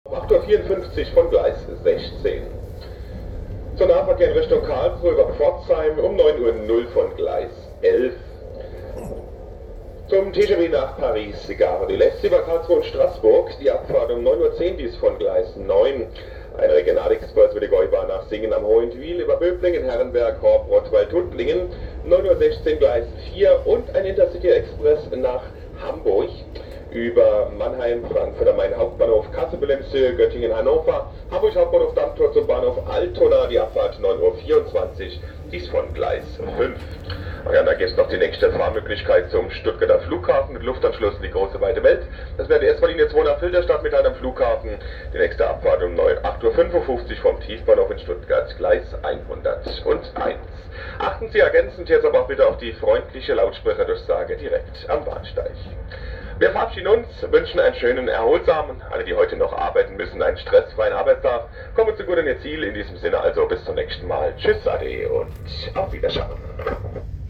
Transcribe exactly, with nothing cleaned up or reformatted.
acht Uhr vierundfünfzig von Gleis sechzehn. Zur Nahverkehr in Richtung Karlsruhe über Pforzheim um neun Uhr null von Gleis elf. Zum T G V nach Paris, Gare de l'Est über Karlsruhe und Straßburg, die Abfahrt um neun Uhr zehn, dies von Gleis neun. Ein Regionalexpress über die Gäubahn nach Singen am Hohentwiel, über Böblingen, Herrenberg, Horb, Rottweil, Tuttlingen, neun Uhr sechzehn Gleis vier und ein Intercity Express nach Hamburg über Mannheim, Frankfurt am Main Hauptbahnhof, Kassel-Wilhelmshöhe, Göttingen, Hannover, Hamburg Hauptbahnhof Dammtor zum Bahnhof Altona, die Abfahrt neun Uhr vierundzwanzig, dies von Gleis fünf. Und ja, da gibt es noch die nächste Fahrmöglichkeit zum Stuttgarter Flughafen mit Luftanschluss in die große weite Welt. Das wäre die S Bahn-Linie zwei nach Filderstadt mit einem Flughafen. Die nächste Abfahrt um acht Uhr fünfundfünfzig vom Tiefbahnhof in Stuttgart, Gleis hunderteins. Achten Sie ergänzend jetzt aber auch bitte auf die freundliche Lautsprecherdurchsage direkt am Bahnsteig. Wir verabschieden uns, wünschen einen schönen, erholsamen, alle die heute noch arbeiten müssen, einen stressfreien Arbeitstag. Kommen Sie gut an Ihr Ziel, in diesem Sinne also bis zum nächsten Mal. Tschüss, Ade und auf Wiederschauen.